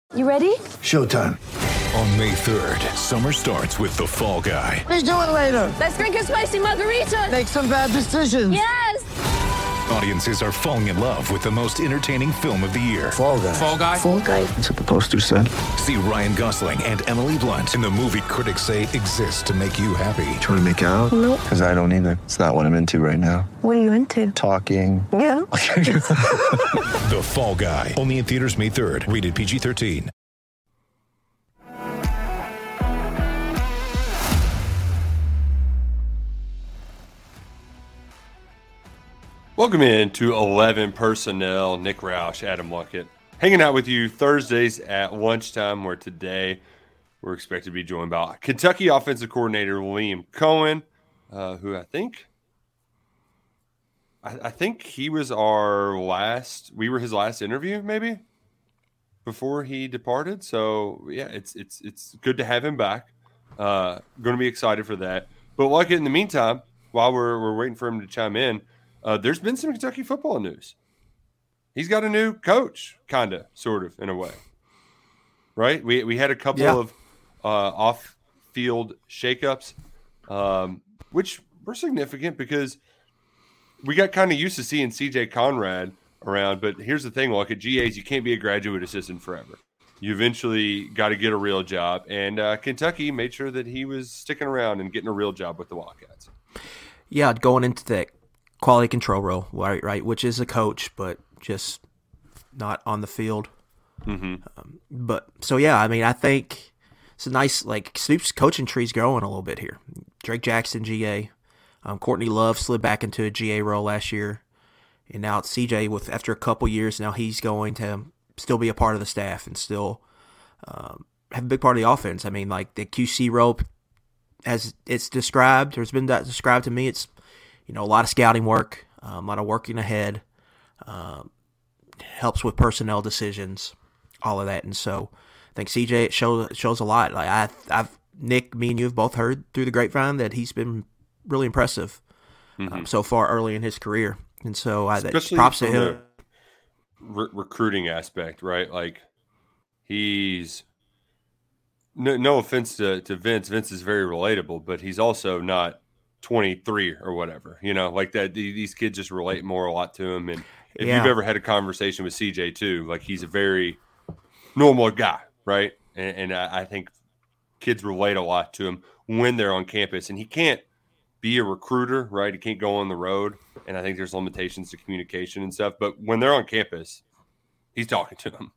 You ready? Showtime. On May 3rd, summer starts with The Fall Guy. Let's do it later. Let's drink a spicy margarita. Make some bad decisions. Yes! Audiences are falling in love with the most entertaining film of the year. Fall Guy. Fall Guy? Fall Guy. That's what the poster said. See Ryan Gosling and Emily Blunt in the movie critics say exists to make you happy. Trying to make it out? Nope. Because I don't either. It's not what I'm into right now. What are you into? Talking. Yeah. The Fall Guy. Only in theaters May 3rd. Rated PG-13. Welcome in to 11 Personnel. Nick Roush, Adam Luckett, hanging out with you Thursdays at lunchtime, where today we're expected to be joined by Kentucky offensive coordinator Liam Coen, who I think he was we were his last interview maybe before he departed. So yeah, it's good to have him back. Going to be excited for that. But Luckett, in the meantime, while we're waiting for him to chime in, there's been some Kentucky football news. He's got a new coach, kind of, sort of, in a way. Right? We had a couple of off-field shakeups, which were significant because we got kind of used to seeing C.J. Conrad around. But here's the thing, like at GAs, you can't be a graduate assistant forever. You eventually got to get a real job. And Kentucky made sure that he was sticking around and getting a real job with the Wildcats. Yeah, going into that quality control role, right, which is a coach, but just not on the field. Mm-hmm. I think it's a nice, Snoop's coaching tree's growing a little bit here. Drake Jackson, GA. Courtney Love slid back into a GA role last year. And now it's CJ after a couple years, now he's going to still be a part of the staff and still have a big part of the offense. I mean, like the QC role, as it's described, or it's been described to me, it's a lot of scouting work, a lot of working ahead, helps with personnel decisions, all of that. And so I think CJ, it shows a lot. Like Nick, me and you have both heard through the grapevine that he's been really impressive so far early in his career. And so props to him. Recruiting aspect, right? Like he's no offense to Vince. Vince is very relatable, but he's also not 23 or whatever, like that. These kids just relate a lot to him. And if you've ever had a conversation with CJ too, like he's a very normal guy, right? And I think kids relate a lot to him when they're on campus. And he can't be a recruiter, right? He can't go on the road. And I think there's limitations to communication and stuff. But when they're on campus, he's talking to them.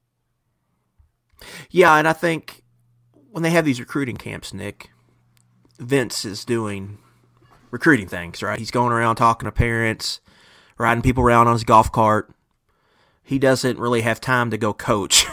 Yeah, and I think when they have these recruiting camps, Nick, Vince is doing recruiting things, right? He's going around talking to parents, riding people around on his golf cart. He doesn't really have time to go coach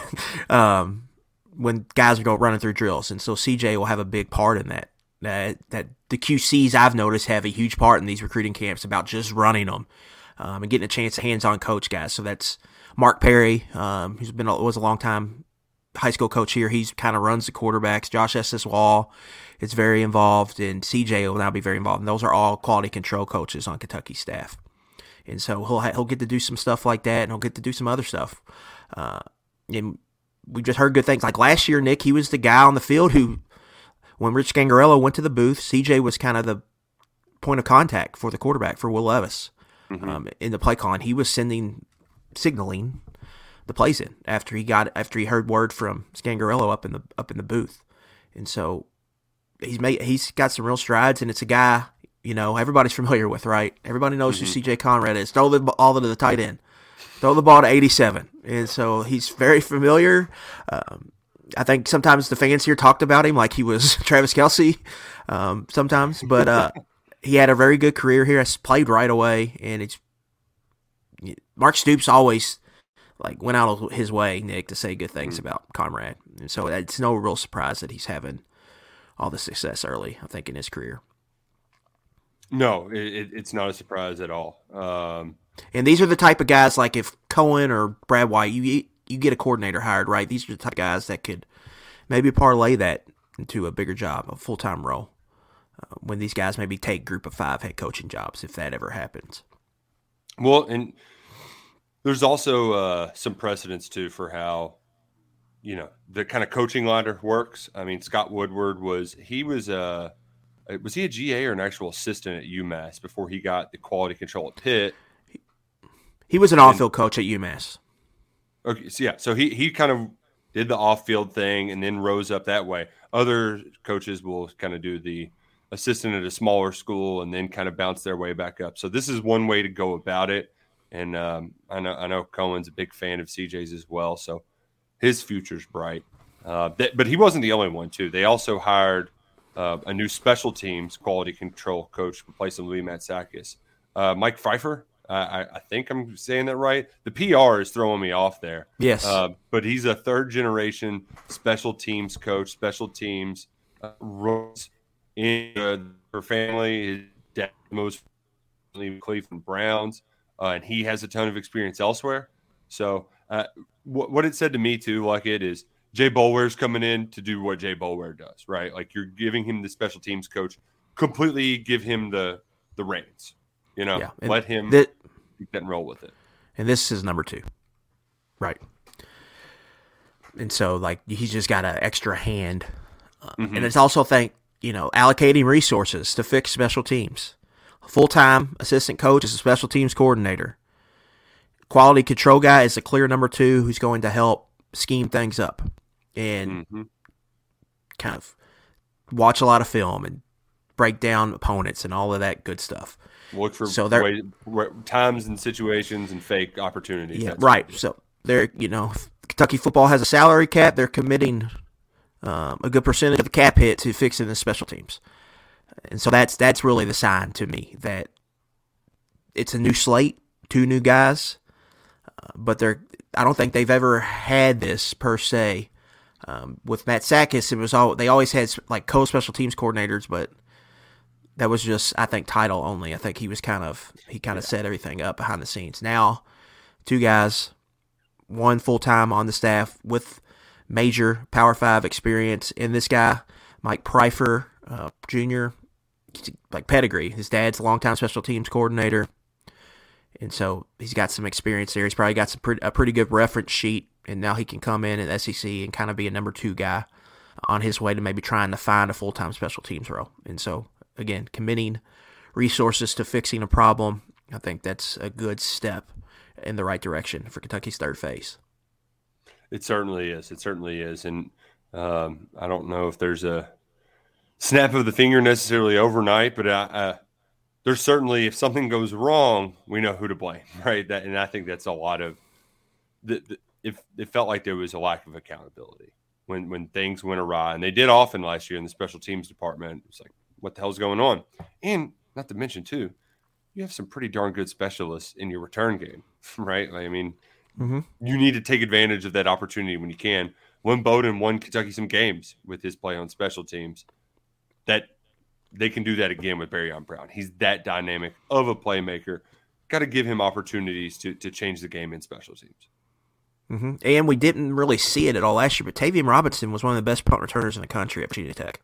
when guys are running through drills. And so CJ will have a big part in that. That the QCs I've noticed have a huge part in these recruiting camps about just running them and getting a chance to hands-on coach guys. So that's Mark Perry, who's was a long-time high school coach here. He's kind of runs the quarterbacks. Josh Estes Wall is very involved, and CJ will now be very involved. And those are all quality control coaches on Kentucky staff. And so he'll get to do some stuff like that, and he'll get to do some other stuff. And we just heard good things. Like last year, Nick, he was the guy on the field who, when Rich Scangarello went to the booth, CJ was kind of the point of contact for the quarterback, for Will Levis, in the play calling. He was signaling the plays in after he heard word from Scangarello up in the booth. And so he's got some real strides, and it's a guy everybody's familiar with, right? Everybody knows who CJ Conrad is. Throw the ball to the tight end. Throw the ball to 87. And so he's very familiar. I think sometimes the fans here talked about him like he was Travis Kelce sometimes, but he had a very good career here. Has played right away, and Mark Stoops always went out of his way, Nick, to say good things about Conrad, and so it's no real surprise that he's having all the success early, I think, in his career. No, it's not a surprise at all. And these are the type of guys, like if Cohen or Brad White, you get a coordinator hired, right? These are the type of guys that could maybe parlay that into a bigger job, a full-time role, when these guys maybe take group of 5 head coaching jobs, if that ever happens. Well, and there's also some precedence, too, for how the kind of coaching ladder works. I mean, Scott Woodward was he a GA or an actual assistant at UMass before he got the quality control at Pitt? He was an off-field coach at UMass. Okay, so he kind of did the off-field thing and then rose up that way. Other coaches will kind of do the assistant at a smaller school and then kind of bounce their way back up. So this is one way to go about it. And I know Cohen's a big fan of CJ's as well, so his future's bright. But he wasn't the only one, too. They also hired a new special teams quality control coach replacing Louis Matsakis. Mike Pfeiffer, I think I'm saying that right. The PR is throwing me off there. Yes. But he's a third-generation special teams coach, special teams runs in her family. His dad most Cleveland Browns, and he has a ton of experience elsewhere. So what it said to me, too, like it is, Jay Boulware's coming in to do what Jay Boulware does, right? Like you're giving him the special teams coach, completely give him the reins, let him get and roll with it. And this is number 2, right? And so, like, he's just got an extra hand. And it's also, allocating resources to fix special teams. Full-time assistant coach is a special teams coordinator. Quality control guy is a clear number 2 who's going to help scheme things up and kind of watch a lot of film and break down opponents and all of that good stuff. Look for times and situations and fake opportunities. Yeah, right. So they're, Kentucky football has a salary cap. They're committing a good percentage of the cap hit to fixing the special teams. And so that's really the sign to me that it's a new slate, 2 new guys, but I don't think they've ever had this per se. With Matsakis, they always had like co-special teams coordinators, but that was just, I think, title only. I think he kind of set everything up behind the scenes. Now, 2 guys, 1 full-time on the staff with major Power 5 experience. And this guy, Mike Pfeiffer, Jr., like pedigree. His dad's a longtime special teams coordinator. And so he's got some experience there. He's probably got a pretty good reference sheet. And now he can come in at SEC and kind of be a number 2 guy on his way to maybe trying to find a full-time special teams role. And so, again, committing resources to fixing a problem, I think that's a good step in the right direction for Kentucky's third phase. It certainly is. And I don't know if there's a snap of the finger necessarily overnight, but there's certainly, if something goes wrong, we know who to blame, right? And I think that's a lot of it felt like there was a lack of accountability when things went awry, and they did often last year in the special teams department. It's like, what the hell's going on? And not to mention, too, you have some pretty darn good specialists in your return game, right? I mean, you need to take advantage of that opportunity when you can. Lynn Bowden won Kentucky some games with his play on special teams. That they can do that again with Barryon Brown. He's that dynamic of a playmaker. Got to give him opportunities to change the game in special teams. And we didn't really see it at all last year, but Tavian Robinson was one of the best punt returners in the country at Virginia Tech.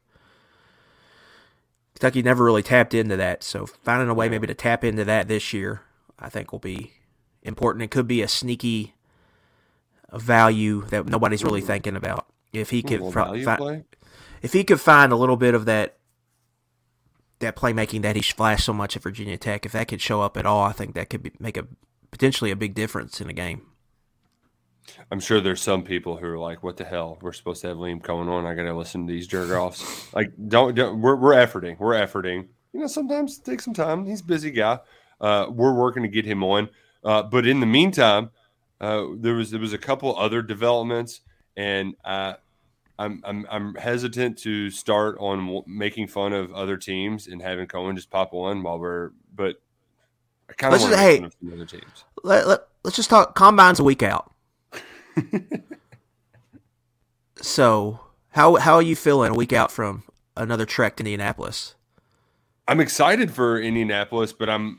Kentucky never really tapped into that, so finding a way maybe to tap into that this year, I think, will be important. It could be a sneaky value that nobody's really thinking about. If he could find a little bit of that playmaking that he flashed so much at Virginia Tech, if that could show up at all, I think that could make potentially a big difference in the game. I'm sure there's some people who are like, "What the hell? We're supposed to have Liam Cohen on. I got to listen to these jerk-offs." Like, don't. We're efforting. We're efforting. Sometimes it takes some time. He's a busy guy. We're working to get him on. But in the meantime, there was a couple other developments, and I'm hesitant to start on making fun of other teams and having Cohen just pop on but I kind of want to make fun of some other teams. Let's just talk. Combine's a week out. So how are you feeling a week out from another trek to Indianapolis? I'm excited for Indianapolis, but I'm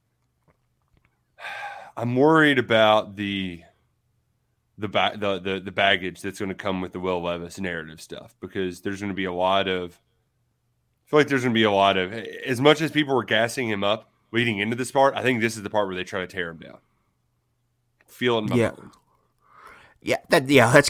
worried about the baggage that's going to come with the Will Levis narrative stuff, because there's going to be a lot of, I feel like there's going to be a lot of, as much as people were gassing him up leading into this part, I think this is the part where they try to tear him down. Feel it in my bones. That's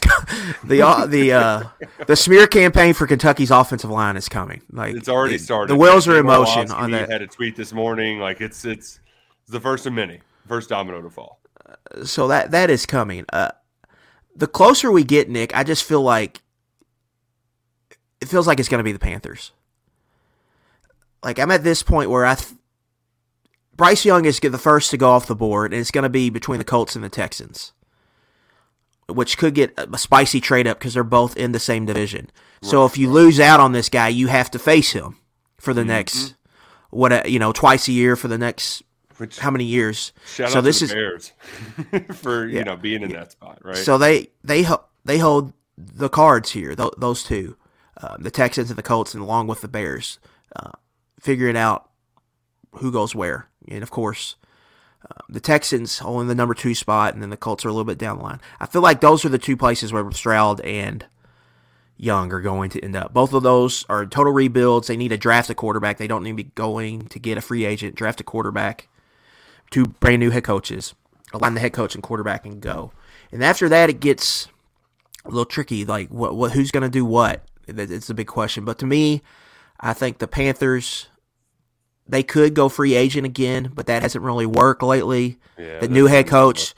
the smear campaign for Kentucky's offensive line is coming. Like it's already started. The wheels are in motion on that. Had a tweet this morning. Like it's the first of many, first domino to fall. So that is coming. The closer we get, Nick, I just feel like it feels like it's going to be the Panthers. Like I'm at this point where Bryce Young is the first to go off the board, and it's going to be between the Colts and the Texans, which could get a spicy trade up because they're both in the same division. Right. So if you lose out on this guy, you have to face him for the next twice a year for the next how many years? Shout out to the Bears for being in that spot, right? So they hold the cards here. Those two, the Texans and the Colts, and along with the Bears, figuring out who goes where. And of course, the Texans holding the number 2 spot, and then the Colts are a little bit down the line. I feel like those are the two places where Stroud and Young are going to end up. Both of those are total rebuilds. They need to draft a quarterback. They don't need to be going to get a free agent, draft a quarterback, 2 brand new head coaches, align the head coach and quarterback, and go. And after that, it gets a little tricky. Like, who's going to do what? It's a big question. But to me, I think the Panthers, they could go free agent again, but that hasn't really worked lately. Yeah, the new head coach,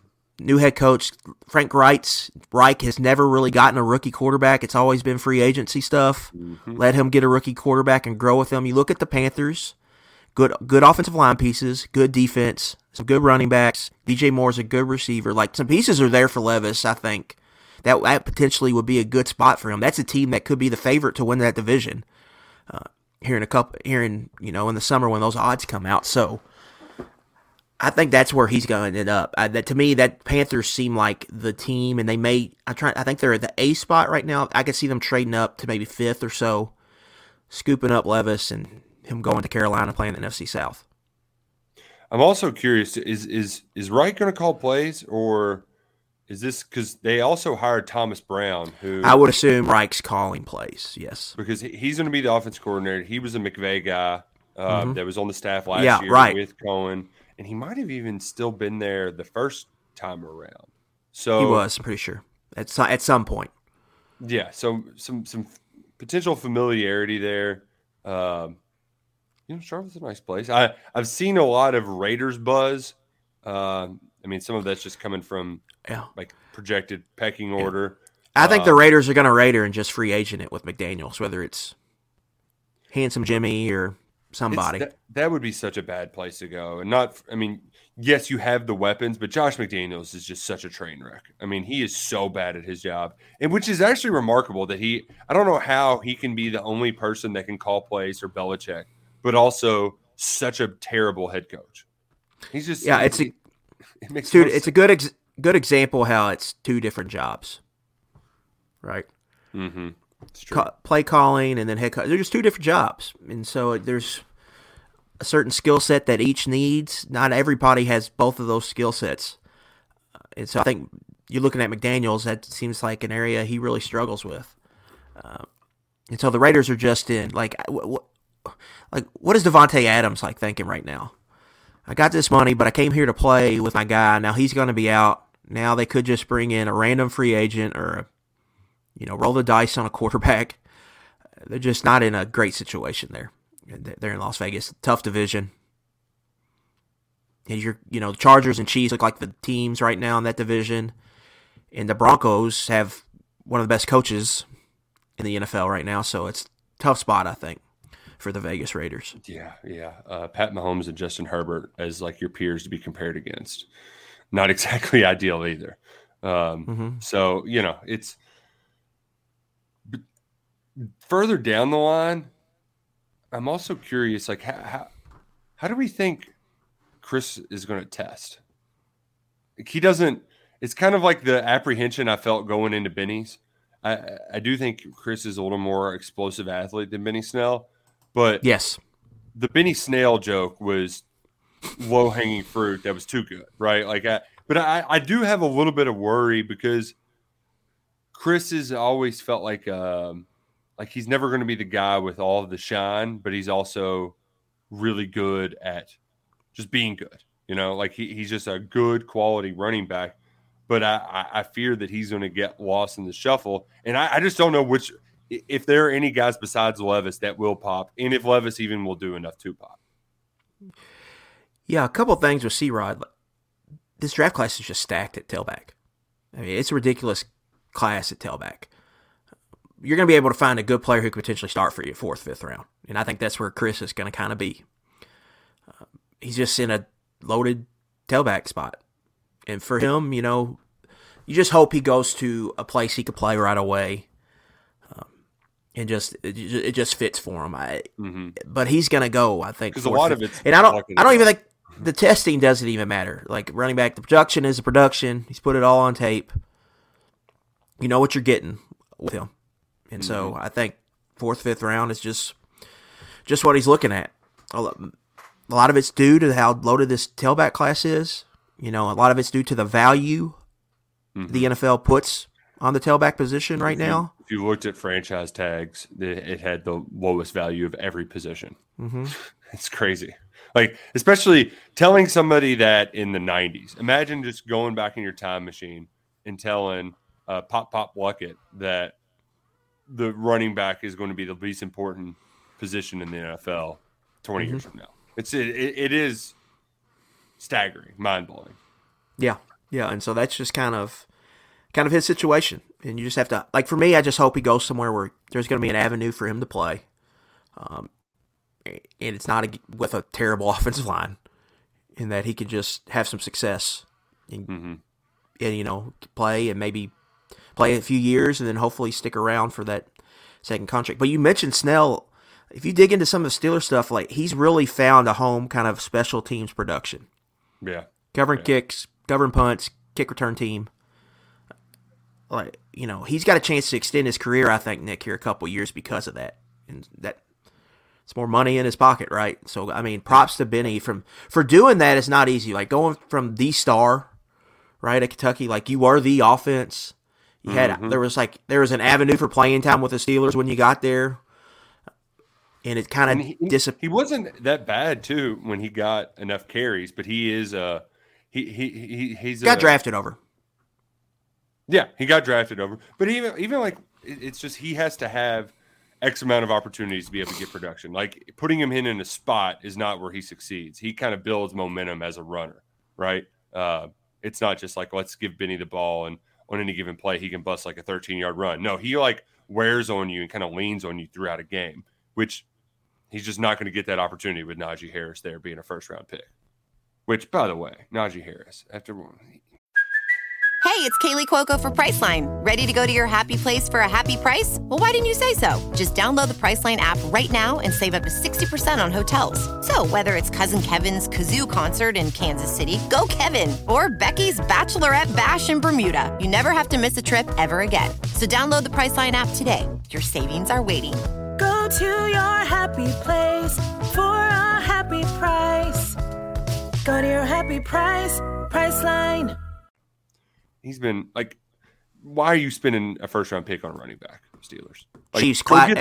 Frank Reich has never really gotten a rookie quarterback. It's always been free agency stuff. Mm-hmm. Let him get a rookie quarterback and grow with him. You look at the Panthers, good offensive line pieces, good defense, some good running backs. DJ Moore's a good receiver. Like, some pieces are there for Levis, I think. That potentially would be a good spot for him. That's a team that could be the favorite to win that division. Here in the summer when those odds come out. So I think that's where he's going to end up. To me, that Panthers seem like the team, and I think they're at the A spot right now. I could see them trading up to maybe 5th or so, scooping up Levis and him going to Carolina, playing the NFC South. I'm also curious, is Wright going to call plays, or is this because they also hired Thomas Brown, who I would assume Reich's calling plays, yes. Because he's going to be the offense coordinator. He was a McVay guy that was on the staff last year with Cohen, and he might have even still been there the first time around. So he was, I'm pretty sure, at some point. Yeah, so some potential familiarity there. Charlotte's a nice place. I've seen a lot of Raiders buzz. Some of that's just coming from like projected pecking order. I think the Raiders are going to Raider and just free agent it with McDaniels, whether it's Handsome Jimmy or somebody. That would be such a bad place to go. And yes, you have the weapons, but Josh McDaniels is just such a train wreck. He is so bad at his job, and which is actually remarkable that I don't know how he can be the only person that can call plays for Belichick, but also such a terrible head coach. He's just it's a good example how it's 2 different jobs, right? Mm-hmm. It's true. Play calling and then head coach. They're just 2 different jobs, and so there's a certain skill set that each needs. Not everybody has both of those skill sets, and so I think you're looking at McDaniels. That seems like an area he really struggles with, and so the Raiders are just in what is Devontae Adams thinking right now? I got this money, but I came here to play with my guy. Now he's going to be out. Now they could just bring in a random free agent or, roll the dice on a quarterback. They're just not in a great situation there. They're in Las Vegas. Tough division. And the Chargers and Chiefs look like the teams right now in that division. And the Broncos have one of the best coaches in the NFL right now. So it's a tough spot, I think, for the Vegas Raiders. Yeah. Pat Mahomes and Justin Herbert as your peers to be compared against. Not exactly ideal either. So, it's further down the line. I'm also curious, how do we think Chris is going to test? He doesn't, it's kind of like the apprehension I felt going into Benny's. I do think Chris is a little more explosive athlete than Benny Snell. But yes, the Benny Snell joke was low-hanging fruit that was too good, right? But I do have a little bit of worry because Chris has always felt like he's never going to be the guy with all of the shine, but he's also really good at just being good. He's just a good quality running back. but I fear that he's going to get lost in the shuffle. And I just don't know if there are any guys besides Levis that will pop, and if Levis even will do enough to pop. Yeah, a couple things with C-Rod. This draft class is just stacked at tailback. I mean, it's a ridiculous class at tailback. You're going to be able to find a good player who could potentially start for you 4th, 5th round. And I think that's where Chris is going to kind of be. He's just in a loaded tailback spot. And for him, you just hope he goes to a place he could play right away. And it just fits for him. But he's going to go, I think. Because a lot of it's... And I don't even think the testing doesn't even matter. Like, running back, the production is the production. He's put it all on tape. You know what you're getting with him. And so I think 4th, 5th round is just what he's looking at. A lot of it's due to how loaded this tailback class is. A lot of it's due to the value the NFL puts on the tailback position right now. If you looked at franchise tags, it had the lowest value of every position. It's crazy. Like, especially telling somebody that in the 90s. Imagine just going back in your time machine and telling Pop Luckett that the running back is going to be the least important position in the NFL 20 years from now. It is staggering, mind-blowing. Yeah, and so that's just kind of his situation. And you just have to, like, for me, I just hope he goes somewhere where there's going to be an avenue for him to play. And it's not with a terrible offensive line, in that he could just have some success and play and maybe play a few years and then hopefully stick around for that second contract. But you mentioned Snell. If you dig into some of the Steelers stuff, like, he's really found a home kind of special teams production. Yeah. Covering kicks, covering punts, kick return team. Like, he's got a chance to extend his career, I think, Nick, here a couple years because of that. And that it's more money in his pocket, right? So, I mean, props to Benny for doing that. It's not easy. Like, going from the star, right, at Kentucky, like, you were the offense. You had there was an avenue for playing time with the Steelers when you got there, and it kind of disappeared. He wasn't that bad too when he got enough carries, but he is he's got drafted over. Yeah, he got drafted over, but even like it's just he has to have X amount of opportunities to be able to get production. Like, putting him in a spot is not where he succeeds. He kind of builds momentum as a runner, right? It's not just like, let's give Benny the ball and on any given play he can bust like a 13-yard run. No, he like wears on you and kind of leans on you throughout a game, which he's just not going to get that opportunity with Najee Harris there being a first-round pick. Which, by the way, Najee Harris, Hey, it's Kaylee Cuoco for Priceline. Ready to go to your happy place for a happy price? Well, why didn't you say so? Just download the Priceline app right now and save up to 60% on hotels. So whether it's Cousin Kevin's Kazoo Concert in Kansas City, go Kevin, or Becky's Bachelorette Bash in Bermuda, you never have to miss a trip ever again. So download the Priceline app today. Your savings are waiting. Go to your happy place for a happy price. Go to your happy price, Priceline. He's been like, why are you spending a first-round pick on a running back, Steelers? Like, Chiefs, Clyde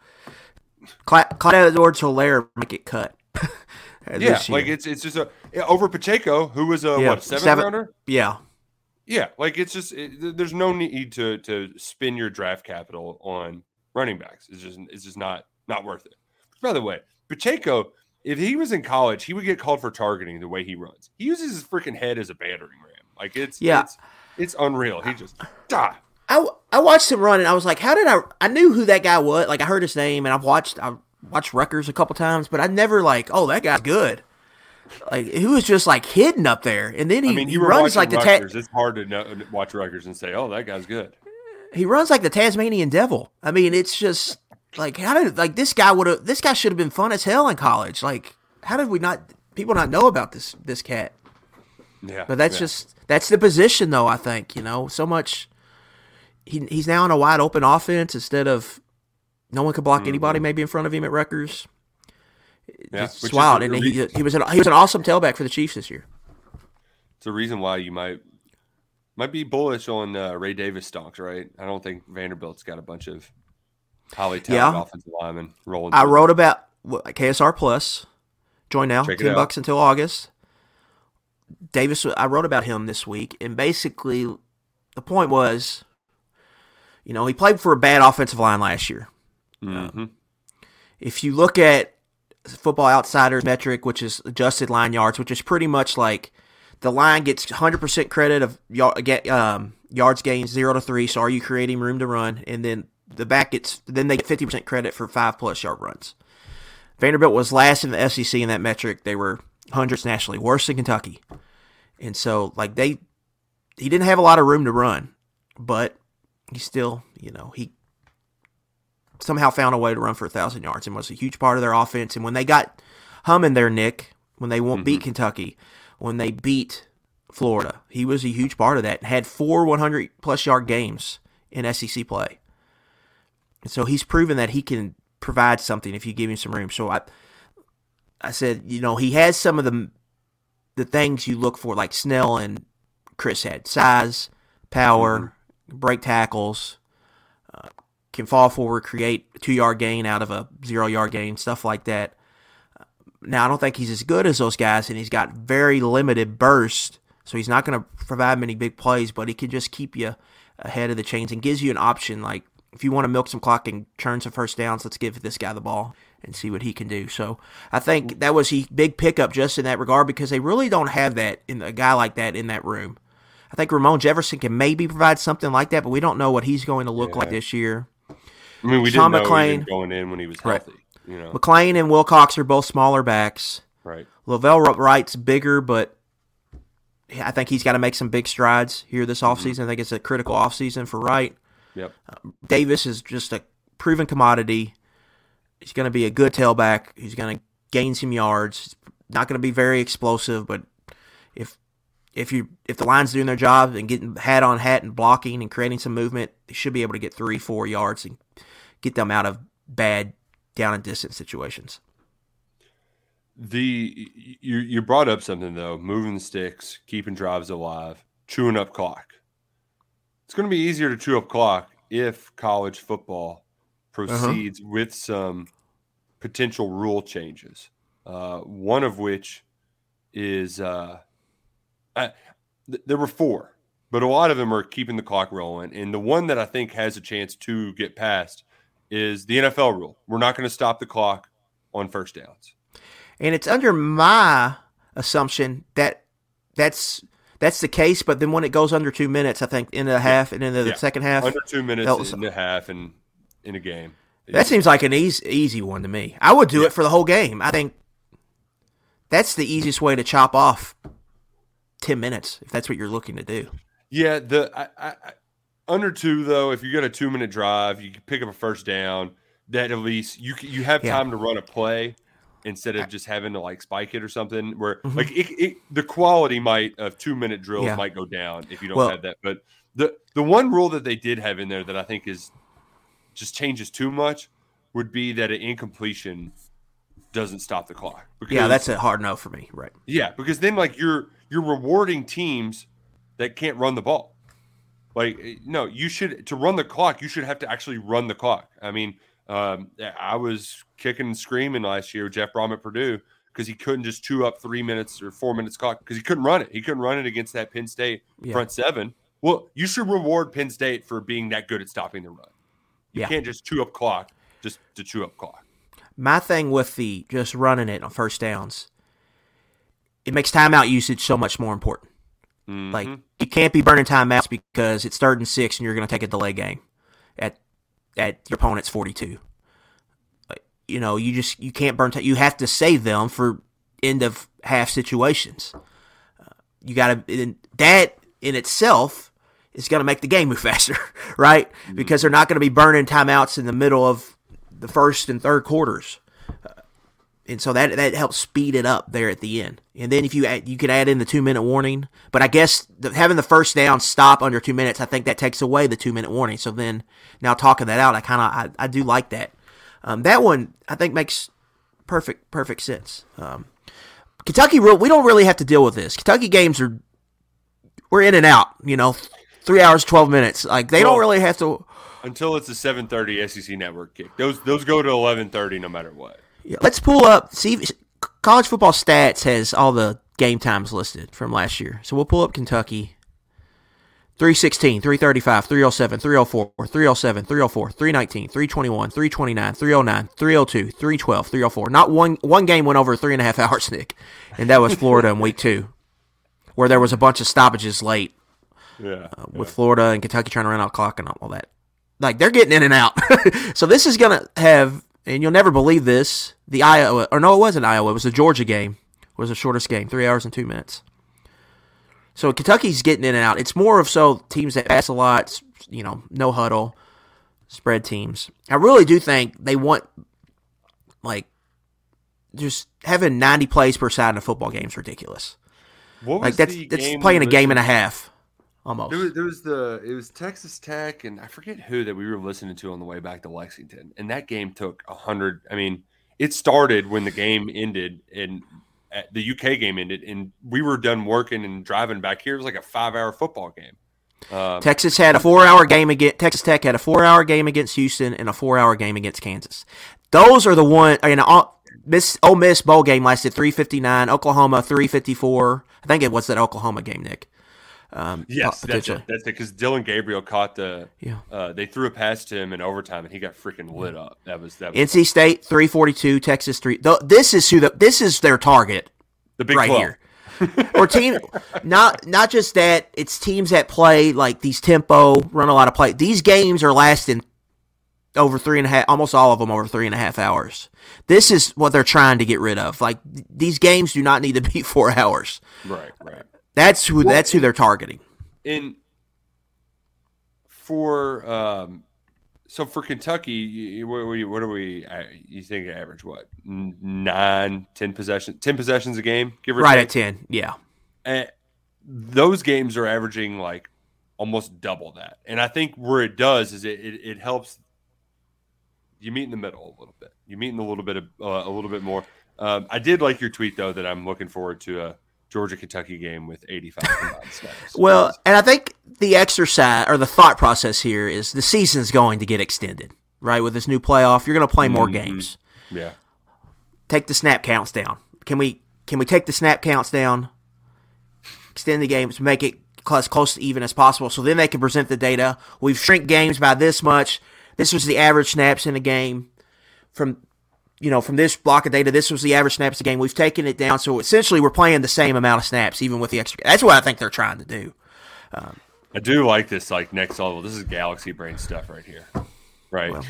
Edwards-Helaire might get cut. Like it's just over Pacheco, who was a seventh rounder. Yeah, like it's just there's no need to spend your draft capital on running backs. It's just not worth it. By the way, Pacheco, if he was in college, he would get called for targeting the way he runs. He uses his freaking head as a battering ram. Like it's unreal. He just I watched him run and I was like, how did I knew who that guy was. Like, I heard his name and I watched Rutgers a couple times, but I never like, oh, that guy's good. Like, he was just like hidden up there, and then he runs like Rutgers. It's hard to watch Rutgers and say, oh, that guy's good. He runs like the Tasmanian devil. I mean, it's just like, this guy should have been fun as hell in college. Like, how did people not know about this cat? Yeah, but that's the position, though. I think so much. He's now in a wide open offense instead of no one could block anybody maybe in front of him at Rutgers. It's wild, and he was an awesome tailback for the Chiefs this year. It's a reason why you might be bullish on Ray Davis stocks, right? I don't think Vanderbilt's got a bunch of highly talented offensive linemen rolling. I wrote about KSR Plus. Join now, $10 until August. Davis, I wrote about him this week, and basically the point was, he played for a bad offensive line last year. Mm-hmm. If you look at Football Outsiders metric, which is adjusted line yards, which is pretty much like the line gets 100% credit of yards gained 0 to 3. So are you creating room to run? And then the back then they get 50% credit for 5+ yard runs. Vanderbilt was last in the SEC in that metric. They were hundreds nationally, worse than Kentucky. And so he didn't have a lot of room to run, but he still, he somehow found a way to run for 1,000 yards and was a huge part of their offense. And when they got humming there, Nick, when they won't beat Kentucky, when they beat Florida, he was a huge part of that and had 4 100+ yard games in SEC play. And so he's proven that he can provide something if you give him some room. So I said, he has some of the things you look for, like Snell and Chris had: size, power, break tackles, can fall forward, create a 2-yard gain out of a 0-yard gain, stuff like that. Now, I don't think he's as good as those guys, and he's got very limited burst, so he's not going to provide many big plays, but he can just keep you ahead of the chains and gives you an option. Like, if you want to milk some clock and churn some first downs, let's give this guy the ball and see what he can do. So I think that was a big pickup just in that regard, because they really don't have that in a guy like that in that room. I think Ramon Jefferson can maybe provide something like that, but we don't know what he's going to look like this year. I mean, we didn't know even going in when he was healthy. Right. McClain and Wilcox are both smaller backs. Right. Lavelle Wright's bigger, but I think he's got to make some big strides here this offseason. I think it's a critical offseason for Wright. Yep. Davis is just a proven commodity. He's going to be a good tailback. He's going to gain some yards. Not going to be very explosive, but if the line's doing their job and getting hat on hat and blocking and creating some movement, they should be able to get 3-4 yards and get them out of bad down and distance situations. You brought up something though: moving the sticks, keeping drives alive, chewing up clock. It's going to be easier to chew up clock if college football proceeds with some potential rule changes. One of which is there were 4, but a lot of them are keeping the clock rolling. And the one that I think has a chance to get passed is the NFL rule. We're not going to stop the clock on first downs. And it's under my assumption that that's the case, but then when it goes under 2 minutes, I think into the half and into the second half. Under 2 minutes in the half and in a game. That seems like an easy one to me. I would do it for the whole game. I think that's the easiest way to chop off 10 minutes if that's what you're looking to do. Yeah, under 2 though, if you got a 2-minute drive, you can pick up a first down. That at least you have time to run a play instead of just having to like spike it or something. Where like the quality of 2-minute drills might go down if you don't have that. But the one rule that they did have in there that I think is just changes too much would be that an incompletion doesn't stop the clock. Because, that's a hard no for me, right? Yeah, because then like you're rewarding teams that can't run the ball. Like, no, to run the clock, you should have to actually run the clock. I mean, I was kicking and screaming last year with Jeff Brom at Purdue because he couldn't just chew up 3 minutes or 4 minutes clock because he couldn't run it. He couldn't run it against that Penn State front seven. Well, you should reward Penn State for being that good at stopping the run. You can't just chew up clock just to chew up clock. My thing with the just running it on first downs, it makes timeout usage so much more important. Mm-hmm. Like, you can't be burning timeouts because it's 3rd and 6 and you're going to take a delay game at your opponent's 42. You can't burn time. You have to save them for end of half situations. You got to that in itself is going to make the game move faster, right? Mm-hmm. Because they're not going to be burning timeouts in the middle of the first and third quarters. And so that helps speed it up there at the end. And then if you can add in the 2-minute warning, but I guess having the first down stop under 2 minutes, I think that takes away the 2-minute warning. So then now talking that out, I do like that. That one I think makes perfect sense. Kentucky, we don't really have to deal with this. Kentucky games we're in and out. 3 hours 12 minutes. Like they don't really have to until it's a 7:30 SEC Network kick. Those go to 11:30 no matter what. Yeah, let's pull up. See, College Football Stats has all the game times listed from last year. So we'll pull up Kentucky. 316, 335, 307, 304, 307, 304, 319, 321, 329, 309, 302, 312, 304. Not one game went over 3.5 hours, Nick, and that was Florida in week 2, where there was a bunch of stoppages late. With Florida and Kentucky trying to run out the clock and all that. Like, they're getting in and out. So this is going to have, and you'll never believe this, the Iowa, or no, it wasn't Iowa, it was the Georgia game. It was the shortest game, 3 hours and 2 minutes. So Kentucky's getting in and out. It's more of teams that pass a lot, no huddle, spread teams. I really do think they want, just having 90 plays per side in a football game is ridiculous. What was that's playing a game and a half, almost. It was Texas Tech, and I forget who that we were listening to on the way back to Lexington. And that game took 100. I mean, it started when the game ended and the UK game ended, and we were done working and driving back here. It was like a 5-hour football game. Texas had a 4-hour game against Texas Tech had a 4-hour game against Houston and a 4-hour game against Kansas. Those are the one. Ole Miss bowl game lasted 3:59. Oklahoma 3:54. I think it was that Oklahoma game, Nick. Yes, that's it. Because Dylan Gabriel caught they threw a pass to him in overtime, and he got freaking lit up. That was NC State 3:42, Texas 3. This is their target. The Big right 12. Here. Or team, not just that. It's teams that play like these tempo, run a lot of play. These games are lasting over 3.5, almost all of them over 3.5 hours. This is what they're trying to get rid of. Like, these games do not need to be 4 hours. Right. That's who they're targeting. So for Kentucky, what are we? You think average what 9, 10 possessions a game, give or take? Right at 10, yeah. And those games are averaging like almost double that, and I think where it does is it helps. You meet in the middle a little bit. You meet in a little bit more. I did like your tweet though that I'm looking forward to a Georgia-Kentucky game with 85 combined snaps. Well, and I think the exercise or the thought process here is the season's going to get extended, right? With this new playoff, you're going to play more games. Yeah. Take the snap counts down. Can we take the snap counts down? Extend the games, make it close to even as possible, so then they can present the data. We've shrunk games by this much. This was the average snaps in a game from this block of data. This was the average snaps a game. We've taken it down, so essentially we're playing the same amount of snaps, even with the extra. That's what I think they're trying to do. I do like this, like next level. This is galaxy brain stuff right here, right? Well,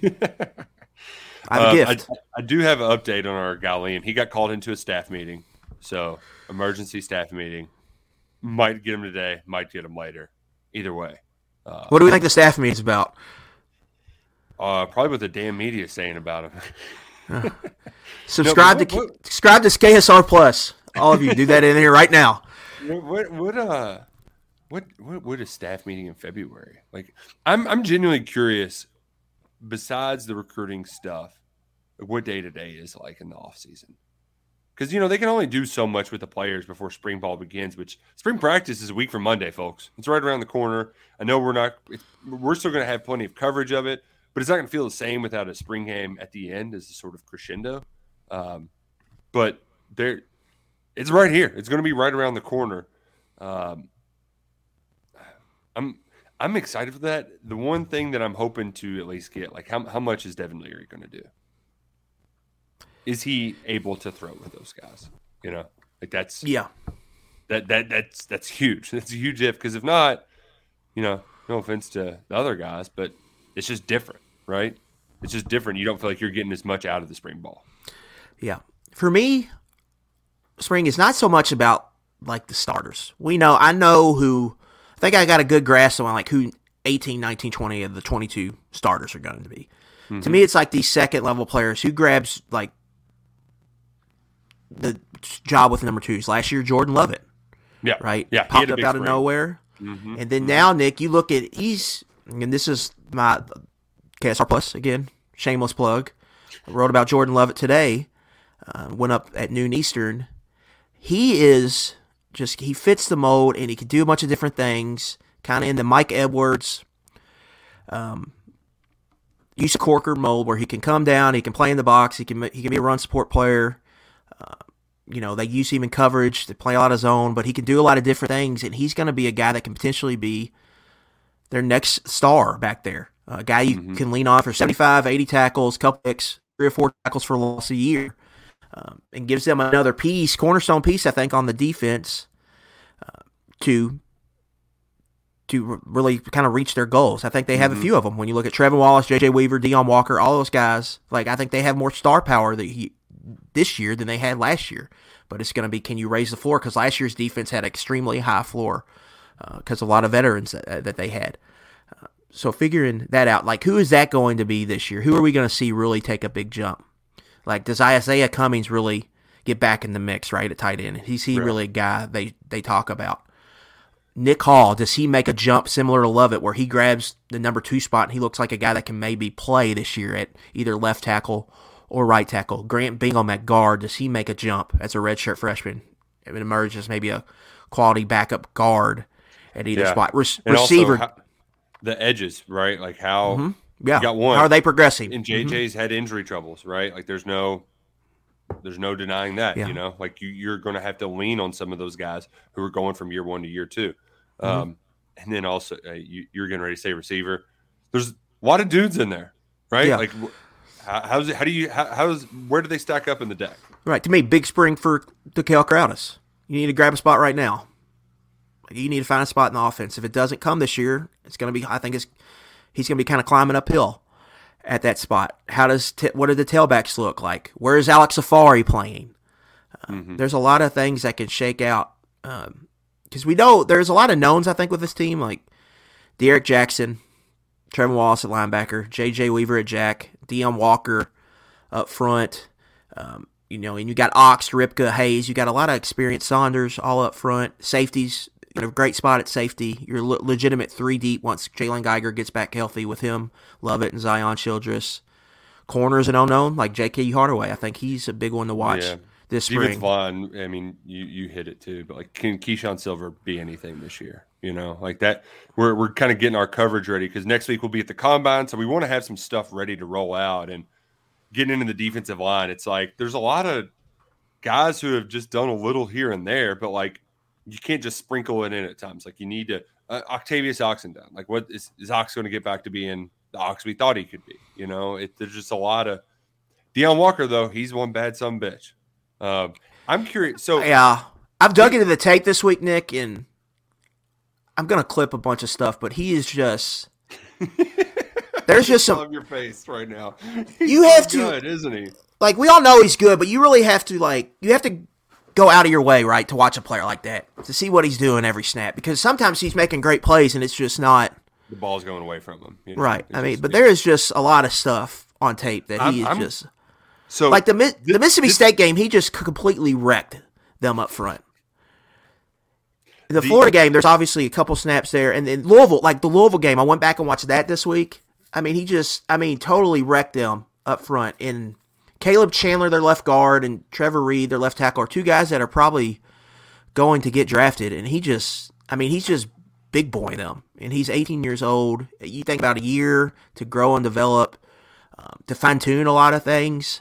I have a gift. I do have an update on our guy Liam. He got called into a staff meeting, so emergency staff meeting. Might get him today, might get him later. Either way. What do we think the staff meeting's about? Probably what the damn media is saying about him. Subscribe to KSR Plus. All of you, do that in here right now. What a staff meeting in February? Like, I'm genuinely curious. Besides the recruiting stuff, what day to day is like in the off season, because they can only do so much with the players before spring ball begins. Which spring practice is a week from Monday, folks. It's right around the corner. I know we're still going to have plenty of coverage of it. But it's not going to feel the same without a spring game at the end as a sort of crescendo. But it's right here. It's going to be right around the corner. I'm excited for that. The one thing that I'm hoping to at least get, like, how much is Devin Leary going to do? Is he able to throw with those guys? Like that's that's huge. That's a huge if, because if not, no offense to the other guys, but it's just different. Right? It's just different. You don't feel like you're getting as much out of the spring ball. Yeah. For me, spring is not so much about like the starters. I think I got a good grasp on like who 18, 19, 20 of the 22 starters are going to be. Mm-hmm. To me, it's like these second level players who grabs like the job with number 2s. Last year, Jordan Lovett. Yeah. Right? Yeah. Popped up out of nowhere. Mm-hmm. And then now, Nick, you look at and this is my KSR Plus, again, shameless plug. I wrote about Jordan Lovett today. Went up at noon Eastern. He fits the mold, and he can do a bunch of different things, kind of in the Mike Edwards, Yusuf Corker mold, where he can come down, he can play in the box, he can be a run support player. They use him in coverage. They play a lot of zone, but he can do a lot of different things, and he's going to be a guy that can potentially be their next star back there. A guy you can lean on for 75, 80 tackles, couple picks, 3 or 4 tackles for loss a year, and gives them another cornerstone piece, I think, on the defense to really kind of reach their goals. I think they have a few of them. When you look at Trevin Wallace, J.J. Weaver, Deon Walker, all those guys, I think they have more star power this year than they had last year. But it's going to be, can you raise the floor? Because last year's defense had extremely high floor because a lot of veterans that they had. So figuring that out, who is that going to be this year? Who are we going to see really take a big jump? Does Isaiah Cummings really get back in the mix, right, at tight end? Is he really a guy they talk about? Nick Hall, does he make a jump similar to Lovett where he grabs the number 2 spot and he looks like a guy that can maybe play this year at either left tackle or right tackle? Grant Bingham at guard, does he make a jump as a redshirt freshman and emerge as maybe a quality backup guard at either spot? Receiver. Also, the edges, right? How you got one. How are they progressing? And JJ's had injury troubles, right? There's no denying that, you're going to have to lean on some of those guys who are going from year 1 to year 2. And then also you're getting ready to say receiver. There's a lot of dudes in there, right? Yeah. Where do they stack up in the deck? Right. To me, big spring for Da'Kel Crowdus. You need to grab a spot right now. You need to find a spot in the offense. If it doesn't come this year, he's going to be kind of climbing uphill at that spot. What do the tailbacks look like? Where is Alex Safari playing? There's a lot of things that can shake out. Because we know there's a lot of knowns, I think, with this team, like Derek Jackson, Trevin Wallace at linebacker, J.J. Weaver at jack, Deon Walker up front, and you got Ox, Ripka, Hayes. You got a lot of experienced Saunders all up front. Safeties, a great spot at safety. You're legitimate 3 deep once Jalen Geiger gets back healthy with him, Lovett and Zion Childress. Corners an unknown, like J.K. Hardaway. I think he's a big one to watch. Yeah. This spring. Defensive line, you hit it too, but can Keyshawn Silver be anything this year? That we're kind of getting our coverage ready because next week we'll be at the combine, so we want to have some stuff ready to roll out and getting into the defensive line. It's there's a lot of guys who have just done a little here and there, but you can't just sprinkle it in at times. You need to Octavius Oxendine. What is Ox going to get back to being the Ox we thought he could be? There's just a lot of Deon Walker though. He's one bad son of a bitch. I'm curious. So yeah, I've dug into the tape this week, Nick, and I'm gonna clip a bunch of stuff. But he is just there's just some. I love your face right now. You have to, good, isn't he? We all know he's good, but you really have to you have to go out of your way, right, to watch a player like that to see what he's doing every snap because sometimes he's making great plays and it's just not the ball's going away from him. Right. But there is just a lot of stuff on tape that he is just. So the Mississippi State game, he just completely wrecked them up front. The Florida game, there's obviously a couple snaps there, and then Louisville, the Louisville game, I went back and watched that this week. He totally wrecked them up front. And Caleb Chandler, their left guard, and Trevor Reed, their left tackle, are 2 guys that are probably going to get drafted. And he's just big boy them. And he's 18 years old. You think about a year to grow and develop. To fine-tune a lot of things,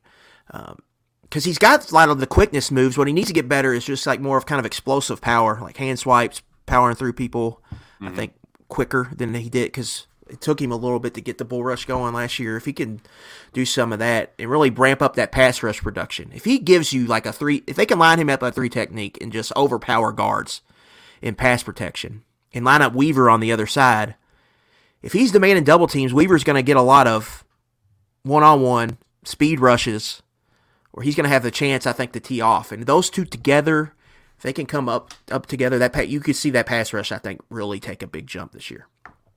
because he's got a lot of the quickness moves. What he needs to get better is just more of kind of explosive power, like hand swipes, powering through people, I think, quicker than he did because it took him a little bit to get the bull rush going last year. If he can do some of that and really ramp up that pass rush production, if he gives you if they can line him up a 3 technique and just overpower guards in pass protection and line up Weaver on the other side, if he's demanding double teams, Weaver's going to get a lot of one-on-one speed rushes where he's going to have the chance, I think, to tee off. And those two together, if they can come up together, you could see that pass rush, I think, really take a big jump this year.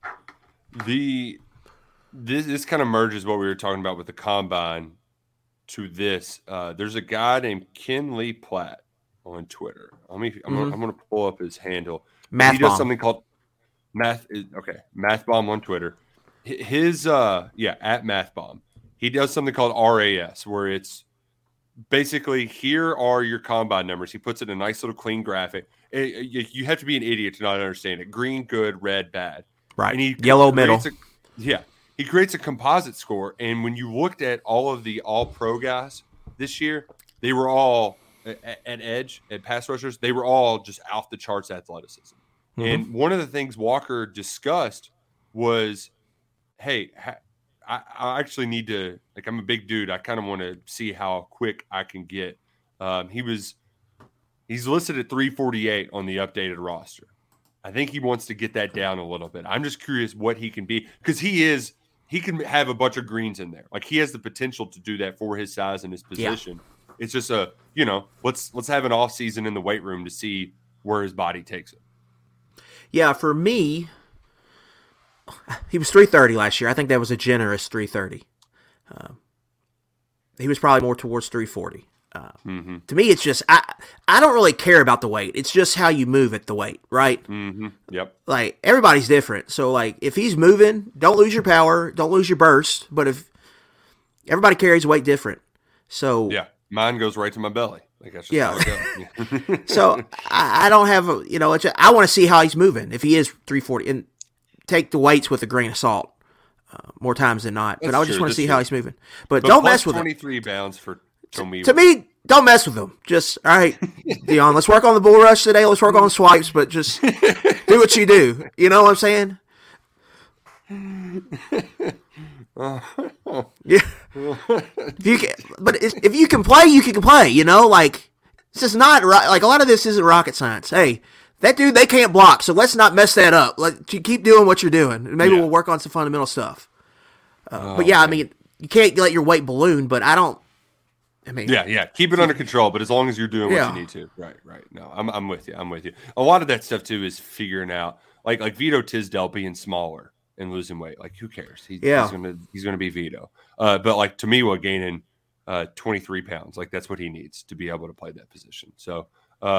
This kind of merges what we were talking about with the combine to this. There's a guy named Ken Lee Platt on Twitter. I'm going to pull up his handle. He does something called Mathbomb on Twitter. His at Mathbomb. He does something called RAS, where it's basically here are your combine numbers. He puts it in a nice little clean graphic. You have to be an idiot to not understand it. Green, good; red, bad. Right. And he yellow, middle. He creates a composite score. And when you looked at all of the All-Pro guys this year, they were all at edge, at pass rushers, they were all just off the charts athleticism. And one of the things Walker discussed was, hey, I actually need to, like, I'm a big dude. I kind of want to see how quick I can get. He's listed at 348 on the updated roster. I think he wants to get that down a little bit. I'm just curious what he can be, because he can have a bunch of greens in there. Like, he has the potential to do that for his size and his position. Yeah. It's just let's have an off season in the weight room to see where his body takes it. Yeah, for me, he was 330 last year. I think that was a generous 330. He was probably more towards 340. To me, it's just I don't really care about the weight. It's just how you move at the weight, right? Mm-hmm. Yep. Like, everybody's different. So, like, if he's moving, don't lose your power, don't lose your burst. But if everybody carries weight different, so yeah, mine goes right to my belly. Like, that's just how it goes. So I don't have I want to see how he's moving. If he is 340, and take the weights with a grain of salt more times than not. But I just want to see how he's moving. But don't mess with 23 pounds for Tomi. To me, don't mess with him. Just, all right, Dion, let's work on the bull rush today. Let's work on swipes, but just do what you do. You know what I'm saying? Yeah. If you can play, you can play. You know, like, it's just not like, a lot of this isn't rocket science. Hey, that dude, they can't block, so let's not mess that up. Keep doing what you're doing. Maybe we'll work on some fundamental stuff. But yeah, I mean, you can't let your weight balloon. But yeah, keep it under control. But as long as you're doing what you need to, right. No, I'm with you. A lot of that stuff too is figuring out, like Vito Tisdale being smaller and losing weight. Like, who cares? He's gonna be Vito. But like Tomiwa gaining 23 pounds, like, that's what he needs to be able to play that position. So.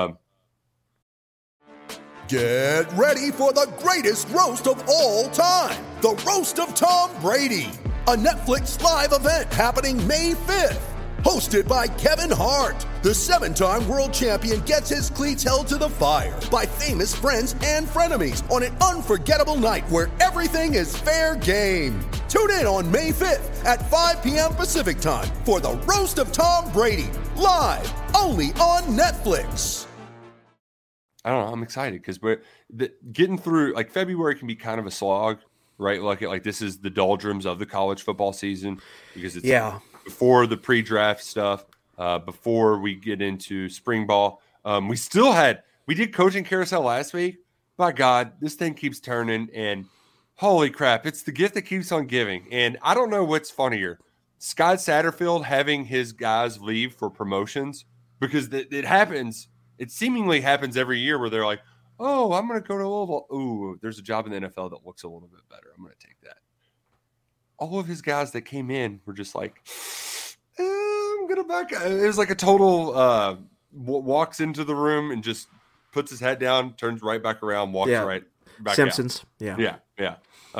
Get ready for the greatest roast of all time, the Roast of Tom Brady, a Netflix live event happening May 5th. Hosted by Kevin Hart, the 7-time world champion gets his cleats held to the fire by famous friends and frenemies on an unforgettable night where everything is fair game. Tune in on May 5th at 5 p.m. Pacific time for the Roast of Tom Brady, live only on Netflix. I don't know. I'm excited because getting through, like, February can be kind of a slog, right? Like this is the doldrums of the college football season because it's before the pre-draft stuff, before we get into spring ball. We did coaching carousel last week. My God, this thing keeps turning, and holy crap, it's the gift that keeps on giving. And I don't know what's funnier, Scott Satterfield having his guys leave for promotions, because it happens. It seemingly happens every year where they're like, oh, I'm going to go to Louisville. Ooh, there's a job in the NFL that looks a little bit better. I'm going to take that. All of his guys that came in were just like, I'm going to back. It was like a total walks into the room and just puts his head down, turns right back around, walks right back Simpsons. out. Yeah.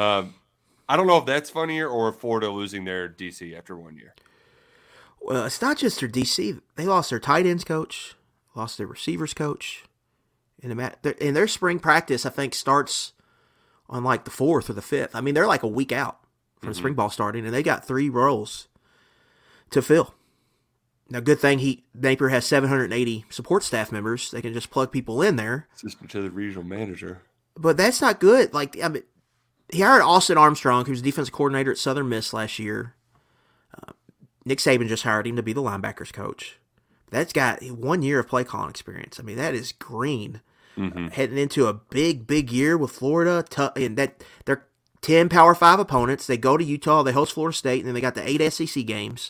I don't know if that's funnier or Florida losing their DC after 1 year. Well, it's not just their DC. They lost their tight ends coach. Lost their receivers coach. And their spring practice, I think, starts on like the 4th or the 5th. I mean, they're like a week out from spring ball starting, and they got 3 roles to fill. Now, good thing Napier has 780 support staff members. They can just plug people in there. Assistant to the regional manager. But that's not good. Like, I mean, he hired Austin Armstrong, who was defensive coordinator at Southern Miss last year. Nick Saban just hired him to be the linebackers coach. That's got 1 year of play calling experience. I mean, that is green. Heading into a big year with Florida. And that they're 10 Power 5 opponents. They go to Utah. They host Florida State. And then they got the 8 SEC games.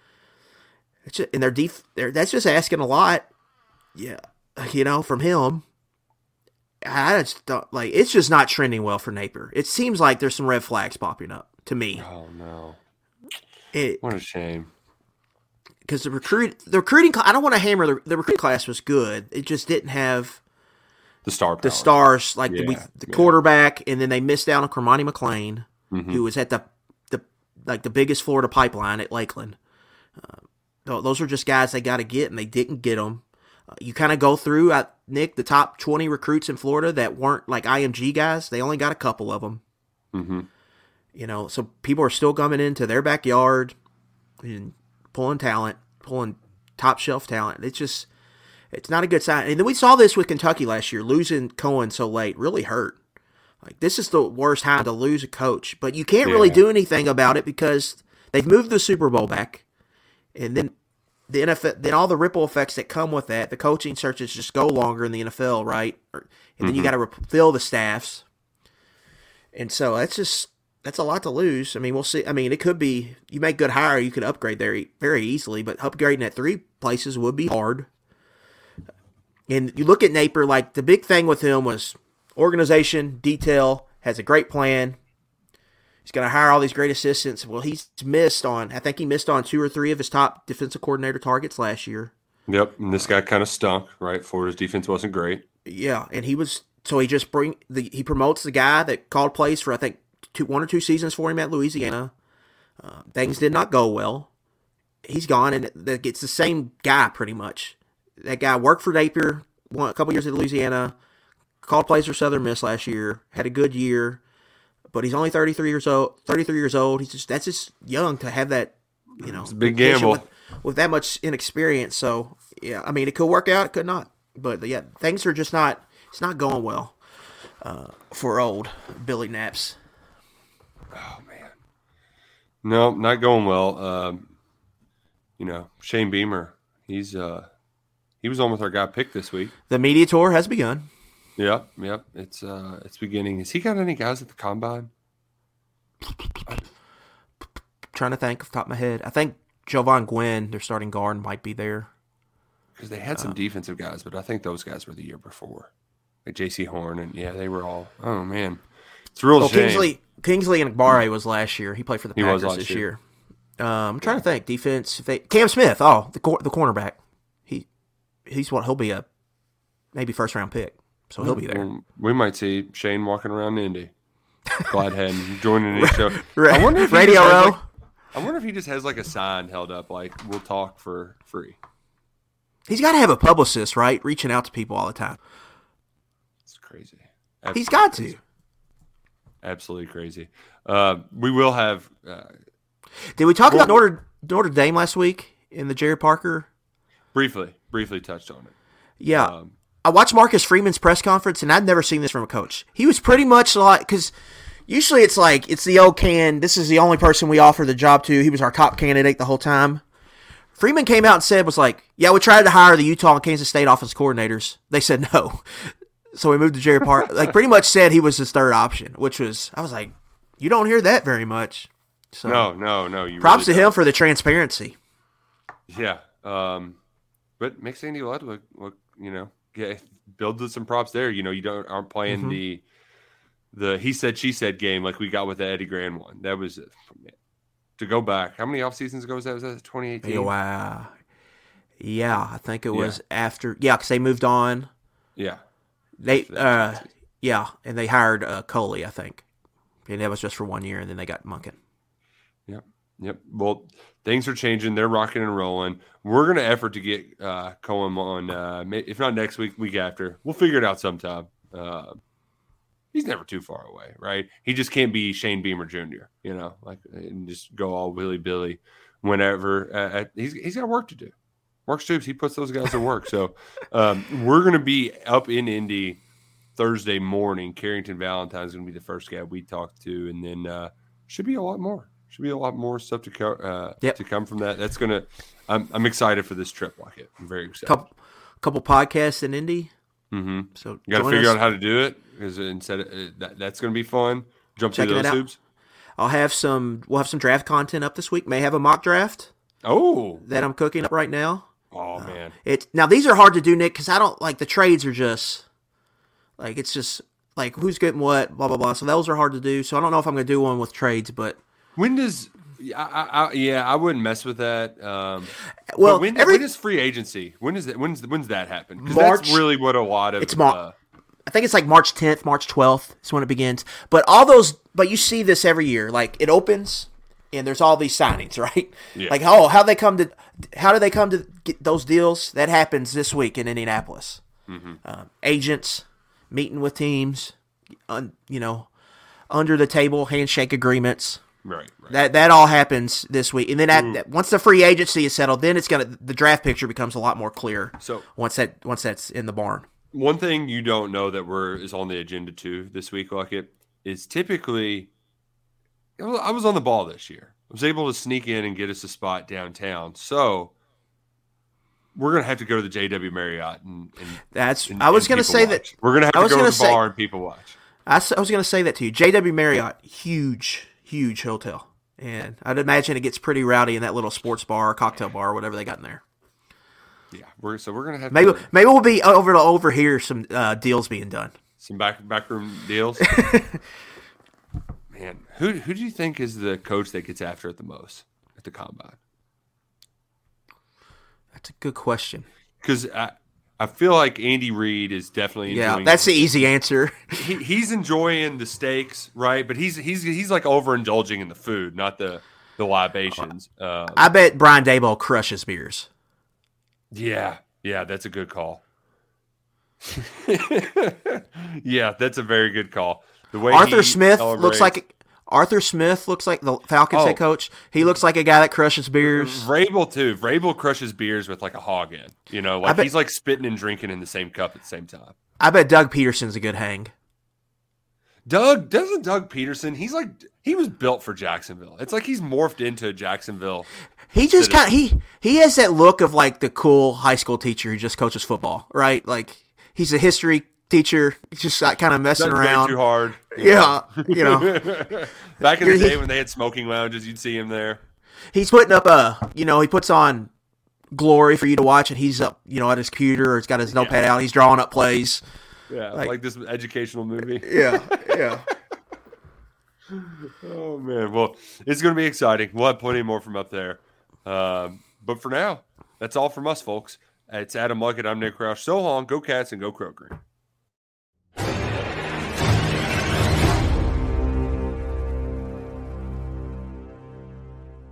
And that's just asking a lot. Yeah, from him. I just don't, it's just not trending well for Napier. It seems like there's some red flags popping up to me. Oh, no. What a shame. Because the recruiting, I don't want to hammer the recruiting class was good. It just didn't have the stars, the quarterback, and then they missed out on Cormani McClain, who was at the biggest Florida pipeline at Lakeland. Those are just guys they got to get, and they didn't get them. You kind of go through, Nick, the top 20 recruits in Florida that weren't like IMG guys. They only got a couple of them. So people are still coming into their backyard and pulling top shelf talent. It's just, It's not a good sign. And then we saw this with Kentucky last year. Losing Cohen so late really hurt. Like, this is the worst time to lose a coach. But you can't really do anything about it because they've moved the Super Bowl back. And then the NFL, then all the ripple effects that come with that, the coaching searches just go longer in the NFL, right? And then you got to refill the staffs. And so that's a lot to lose. I mean, we'll see. I mean, it could be, you make good hire, you could upgrade there very easily, but upgrading at 3 places would be hard. And you look at Napier, like, the big thing with him was organization, detail, has a great plan. He's going to hire all these great assistants. Well, he missed on 2 or 3 of his top defensive coordinator targets last year. Yep, and this guy kind of stunk, right? Florida's defense wasn't great. Yeah, and he promotes the guy that called plays for, I think, 1 or 2 seasons for him at Louisiana. Things did not go well. He's gone, and it's the same guy pretty much. That guy worked for Napier a couple years at Louisiana, called plays for Southern Miss last year, had a good year, but he's only 33 years old. That's just young to have that, it's a big gamble with that much inexperience. So yeah, I mean, it could work out, it could not, but yeah, things are just not. It's not going well for old Billy Naps. Oh man, no, not going well. Shane Beamer, he was on with our guy pick this week. The media tour has begun. Yep. It's beginning. Has he got any guys at the combine? Trying to think off the top of my head. I think Jovan Gwynn, their starting guard, might be there. Because they had some defensive guys, but I think those guys were the year before. Like J.C. Horn, and they were all, oh man. It's a real shame. Kingsley Enagbare was last year. He played for the Packers this year. I'm trying to think. Defense. Cam Smith, the cornerback. He'll be a maybe first round pick. So he'll be there. We might see Shane walking around Indy. Gladhead joining the show. Right. I wonder if Radio Row. I wonder if he just has like a sign held up, like, we'll talk for free. He's got to have a publicist, right? Reaching out to people all the time. It's crazy. He's got to. Absolutely crazy. We will have. Did we talk about Notre Dame last week in the Jared Parker? Briefly touched on it. Yeah. I watched Marcus Freeman's press conference, and I'd never seen this from a coach. He was pretty much like, because usually it's like, it's the old can, this is the only person we offer the job to. He was our top candidate the whole time. Freeman came out and said, yeah, we tried to hire the Utah and Kansas State offensive coordinators. They said no. So we moved to Jared Parker. Like, pretty much said he was his third option, which was, I was like, you don't hear that very much. So, no. Props to him for the transparency. Yeah. But makes Andy Ludwig look, build some props there. You aren't playing the he said, she said game like we got with the Eddie Grand one. That was to go back. How many off seasons ago was that? Was that 2018? Wow. Yeah, I think it was after. Yeah, because they moved on. Yeah. They and they hired Coley, I think, and that was just for 1 year, and then they got Munkin. Yep. Well, things are changing. They're rocking and rolling. We're going to effort to get Cohen on, if not next week, week after. We'll figure it out sometime. He's never too far away, right? He just can't be Shane Beamer Jr., and just go all willy-billy whenever. He's got work to do. Mark Stoops, he puts those guys to work. So we're going to be up in Indy Thursday morning. Carrington Valentine's going to be the first guy we talk to, and then should be a lot more. Should be a lot more stuff to come from that. That's gonna. I'm excited for this trip. Like it, I'm very excited. Couple podcasts in Indy. Mm-hmm. So you got to figure out how to do it because that's going to be fun. Jump through those hoops. We'll have some draft content up this week. May have a mock draft. Oh, that I'm cooking up right now. Oh man, now these are hard to do, Nick, because I don't like the trades are just like it's just like who's getting what, blah blah blah. So those are hard to do. So I don't know if I'm going to do one with trades, but. When does I wouldn't mess with that. Well, when is free agency? When's that happen? Because that's really what a lot of it's I think it's like March 10th, March 12th is when it begins. But but you see this every year. Like it opens and there's all these signings, right? Yeah. Like how do they come to get those deals? That happens this week in Indianapolis. Mm-hmm. Agents meeting with teams, under the table handshake agreements. Right. That all happens this week, and then once the free agency is settled, then the draft picture becomes a lot more clear. So once that's in the barn. One thing you don't know that is on the agenda too this week, is typically I was on the ball this year. I was able to sneak in and get us a spot downtown. So we're gonna have to go to the JW Marriott I was gonna say that we're gonna have to go to the bar and people watch. I was gonna say that to you. JW Marriott, huge hotel, and I'd imagine it gets pretty rowdy in that little sports bar, cocktail bar, or whatever they got in there. Yeah, we're gonna have maybe we'll be over to overhear some deals being done. Some backroom deals. Man, who do you think is the coach that gets after it the most at the combine? That's a good question. Because I feel like Andy Reid is definitely enjoying that's the easy answer. He's enjoying the steaks, right? But he's like overindulging in the food, not the libations. I bet Brian Daboll crushes beers. Yeah, that's a good call. Yeah, that's a very good call. The way Arthur Smith looks like the Falcons head coach. He looks like a guy that crushes beers. Vrabel too. Vrabel crushes beers with like a hog in. He's like spitting and drinking in the same cup at the same time. I bet Doug Peterson's a good hang. Doug Peterson, he was built for Jacksonville. It's like he's morphed into Jacksonville. He just he has that look of like the cool high school teacher who just coaches football, right? Like he's a history teacher. He's just kind of messing around too hard. Yeah. Back in the day when they had smoking lounges, you'd see him there. He's putting up he puts on glory for you to watch, and he's up, at his computer, or he's got his notepad out. He's drawing up plays. Yeah, like this educational movie. Yeah. Oh man, well, it's going to be exciting. We'll have plenty more from up there. But for now, that's all from us, folks. It's Adam Luckett. I'm Nick Roush. So long, go Cats, and go Crow Green.